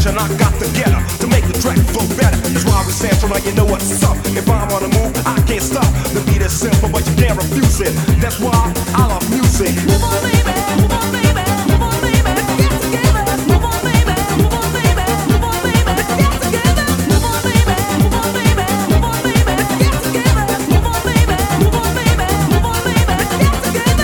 version I got together to make the track flow better. That's why we sample, now you know what's up. If I'm on the move, I can't stop. The beat is simple, but you can't refuse it. That's why I love music. Move on, baby, move on, baby, move on, baby. Let's get together. Move on, baby, move on, baby, move on, baby. Let's get together. Move on, baby, move on, baby, move on, baby. Let's get together. Move on, baby, move on, baby, move on, baby. Let's get together.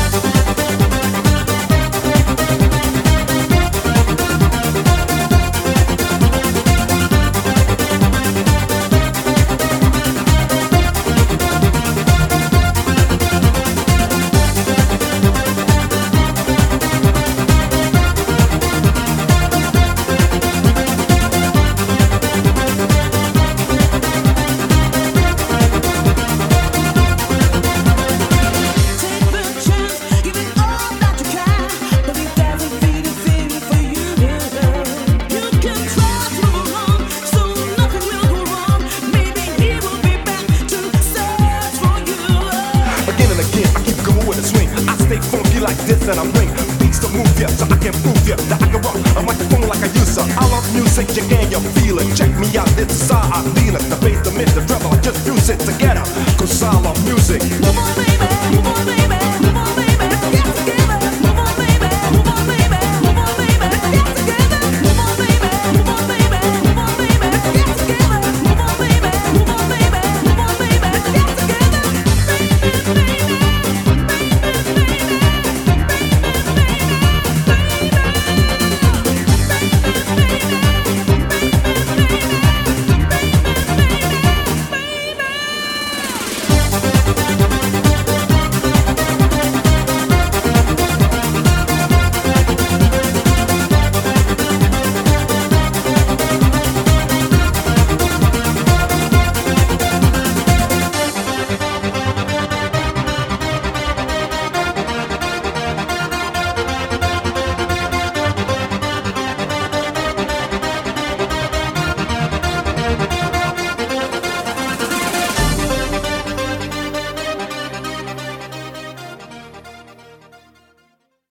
Like this and I bring beats to move ya, so I can prove ya that I can rock a microphone like I used to. I love music, you can, you feel it. Check me out, this is how I feel it. The bass, the mid, the treble, I just fuse it.